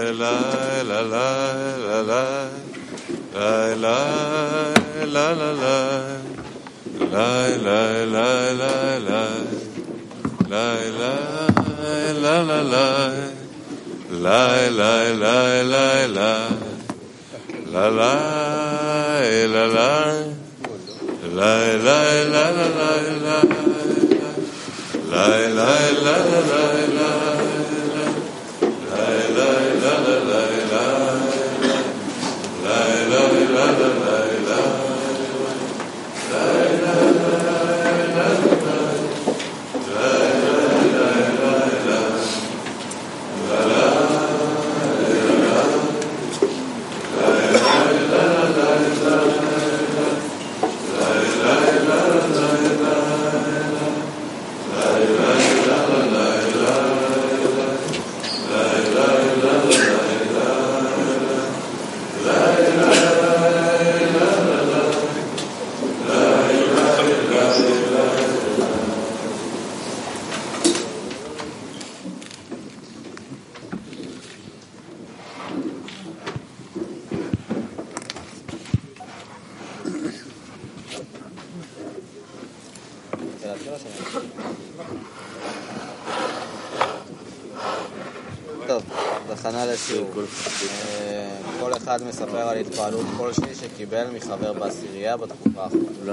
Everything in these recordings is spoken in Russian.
טוב, הכנה לשיעור. כל אחד מספר על התפעלות כלשהי שקיבל מחבר בעשירייה בתקופה האחרונה.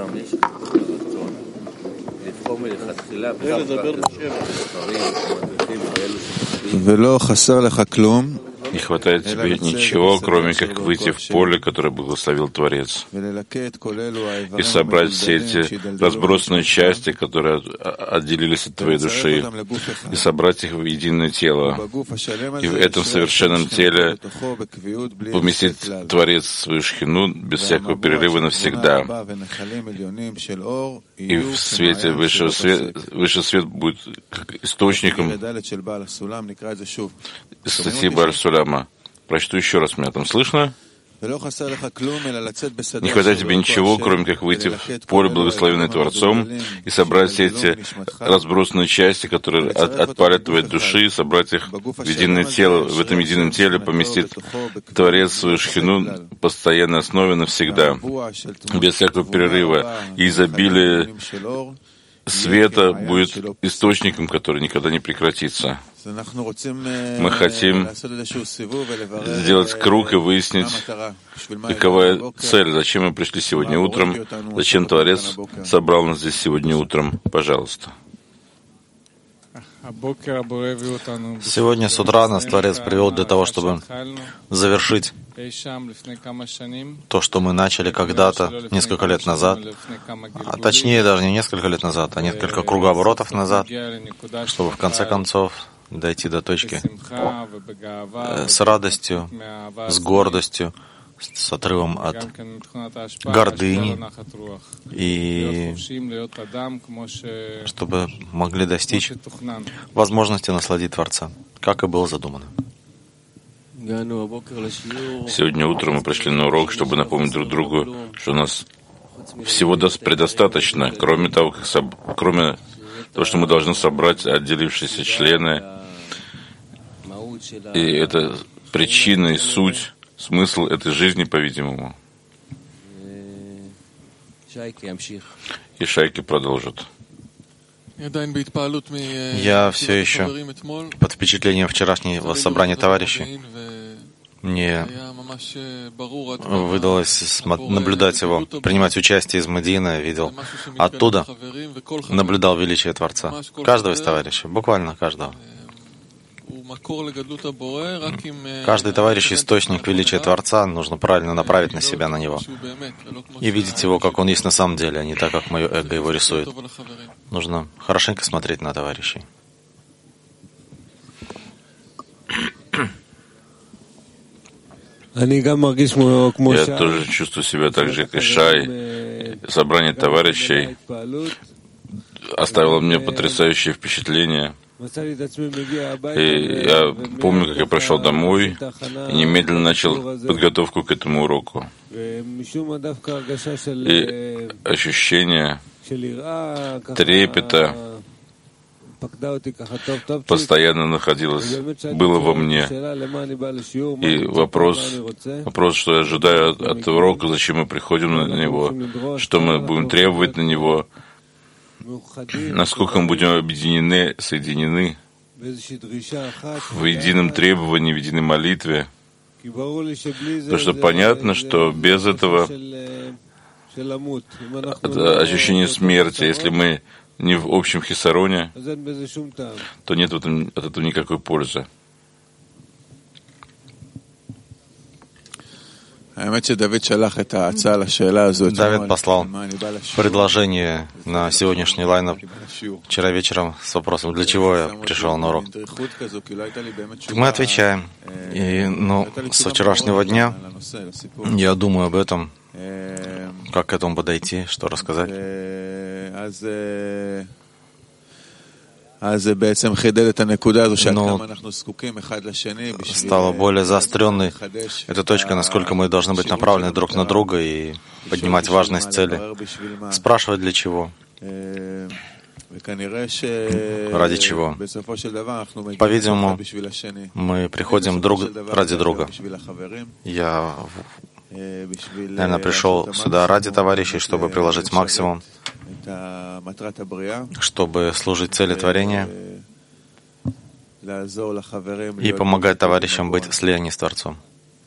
לבחור מלכתחילה ולא חסר לך כלום. Не хватает тебе ничего, кроме как выйти в поле, которое благословил Творец, и собрать все эти разбросанные части, которые отделились от твоей души, и собрать их в единое тело. И в этом совершенном теле поместить Творец свою шхину без всякого перерыва навсегда. И в свете высший свет будет как источником статьи Бааль Суляма. Прочту еще раз, меня там слышно? Не хватает тебе ничего, кроме как выйти в поле, благословенное Творцом, и собрать все эти разбросанные части, которые отпали от твоей души, собрать их в единое тело. В этом едином теле поместить Творец свою шхину на постоянной основе навсегда, без всякого перерыва. И изобилие света будет источником, который никогда не прекратится. Мы хотим сделать круг и выяснить, какова цель, зачем мы пришли сегодня утром, зачем Творец собрал нас здесь сегодня утром. Пожалуйста. Сегодня с утра нас Творец привел для того, чтобы завершить то, что мы начали когда-то, несколько лет назад, а точнее даже не несколько лет назад, а несколько кругооборотов назад, чтобы в конце концов дойти до точки с радостью, с гордостью, с отрывом от гордыни, и чтобы могли достичь возможности насладить Творца, как и было задумано. Сегодня утром мы пришли на урок, чтобы напомнить друг другу, что у нас всего предостаточно, кроме того, что мы должны собрать отделившиеся члены, и это причина и суть, смысл этой жизни, по-видимому. И Шайки продолжит. Я все еще под впечатлением вчерашнего собрания товарищей. Мне выдалось наблюдать его, принимать участие из Мадина, видел оттуда, наблюдал величие Творца. Каждого из товарищей, буквально каждого. Каждый товарищ — источник величия Творца, нужно правильно направить на себя, на него. И видеть его, как он есть на самом деле, а не так, как мое эго его рисует. Нужно хорошенько смотреть на товарищей. Я тоже чувствую себя так же, как и Шай. Собрание товарищей оставило мне потрясающее впечатление. И я помню, как я пришел домой и немедленно начал подготовку к этому уроку. И ощущение трепета постоянно было во мне. И вопрос, что я ожидаю от урока, зачем мы приходим на него, что мы будем требовать на него, насколько мы будем объединены, соединены в едином требовании, в единой молитве. Потому что понятно, что без этого ощущение смерти, если мы не в общем хисароне, то нет от этого никакой пользы. Давид послал предложение на сегодняшний лайнап вчера вечером с вопросом, для чего я пришел на урок. Мы отвечаем. Со вчерашнего дня я думаю об этом, как к этому подойти, что рассказать. Но стала более заостренной эта точка, насколько мы должны быть направлены друг на друга и поднимать важность цели. Спрашивать для чего? Ради чего? По-видимому, мы приходим ради друга. Я, наверное, пришел сюда ради товарищей, чтобы приложить максимум, чтобы служить цели творения и помогать товарищам быть в слиянии с Творцом.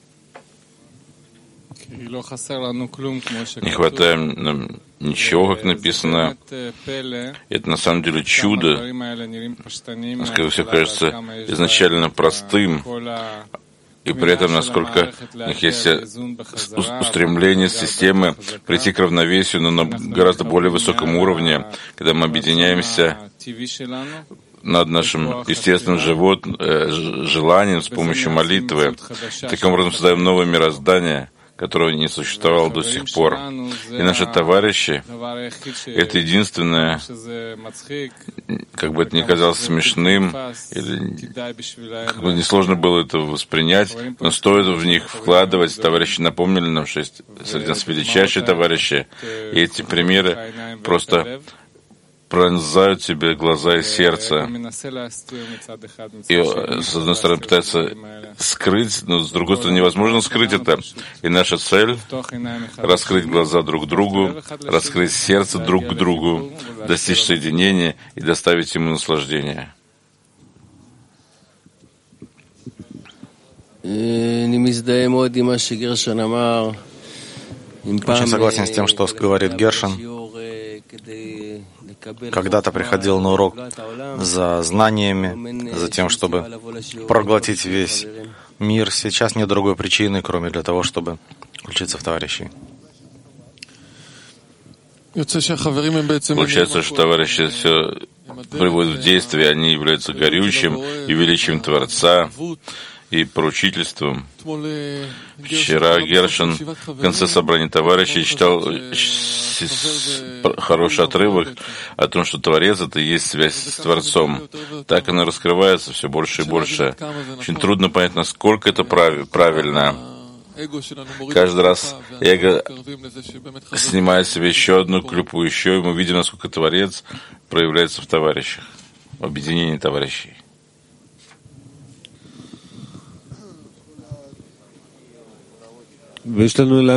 Не хватает нам ничего, как написано. Это на самом деле чудо. Насколько все кажется изначально простым, и при этом, насколько у них есть устремление системы прийти к равновесию, но на гораздо более высоком уровне, когда мы объединяемся над нашим естественным желанием с помощью молитвы. Таким образом создаем новое мироздание, которого не существовало до сих пор. И наши товарищи — это единственное, как бы это ни казалось смешным, или как бы несложно было это воспринять, но стоит в них вкладывать. Товарищи напомнили нам, что есть среди нас величайшие товарищи, и эти примеры просто пронзают тебе глаза и сердце. И, с одной стороны, пытаются скрыть, но с другой стороны, невозможно скрыть это. И наша цель — раскрыть глаза друг другу, раскрыть сердце друг к другу, достичь соединения и доставить ему наслаждение. Очень согласен с тем, что говорит Гершон. Когда-то приходил на урок за знаниями, за тем, чтобы проглотить весь мир. Сейчас нет другой причины, кроме для того, чтобы включиться в товарищей. Получается, что товарищи все приводят в действие, они являются горючим и величием Творца и поручительством. Вчера Гершон в конце собрания товарищей читал хороший отрывок о том, что Творец — это и есть связь с Творцом. Так она раскрывается все больше и больше. Очень трудно понять, насколько это правильно. Каждый раз эго снимает себе еще одну клюпу, еще, и мы видим, насколько Творец проявляется в товарищах, в объединении товарищей. Мы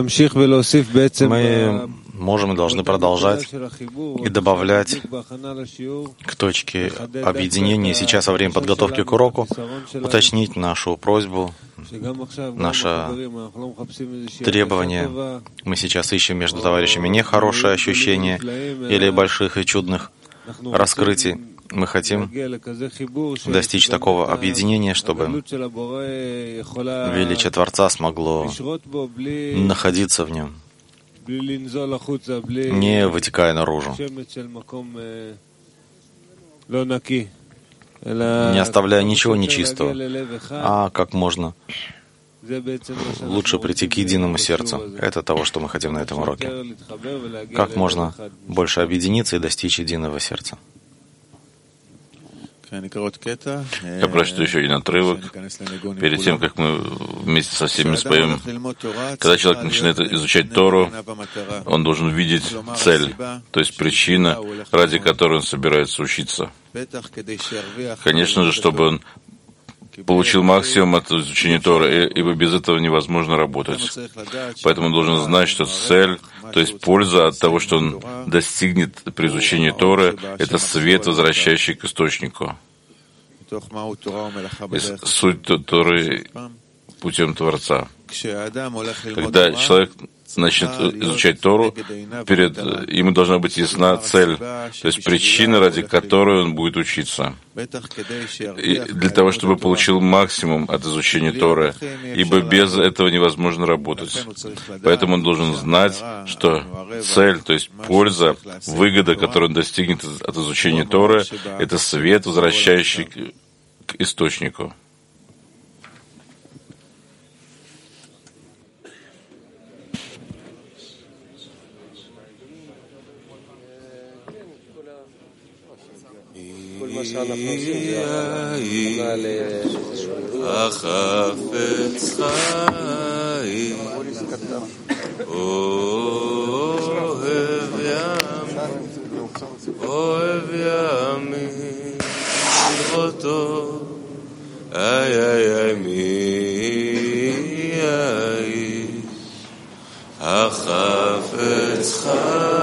можем и должны продолжать и добавлять к точке объединения сейчас во время подготовки к уроку, уточнить нашу просьбу, наше требование. Мы сейчас ищем между товарищами не хорошие ощущения или больших и чудных раскрытий. Мы хотим достичь такого объединения, чтобы величие Творца смогло находиться в нем, не вытекая наружу, не оставляя ничего нечистого, а как можно лучше прийти к единому сердцу. Это того, что мы хотим на этом уроке. Как можно больше объединиться и достичь единого сердца. Я прочту еще один отрывок, перед тем, как мы вместе со всеми споем. Когда человек начинает изучать Тору, он должен видеть цель, то есть причина, ради которой он собирается учиться. Конечно же, чтобы он получил максимум от изучения Торы, ибо без этого невозможно работать. Поэтому он должен знать, что цель, то есть польза от того, что он достигнет при изучении Торы, это свет, возвращающий к источнику. Суть Торы путем Творца. Когда человек начнет изучать Тору, перед ему должна быть ясна цель, то есть причина, ради которой он будет учиться. И для того, чтобы получил максимум от изучения Торы, ибо без этого невозможно работать. Поэтому он должен знать, что цель, то есть польза, выгода, которую он достигнет от изучения Торы, это свет, возвращающий к источнику. החפץ חיים, אוהב ימים, אותו, מי האיש, החפץ חיים.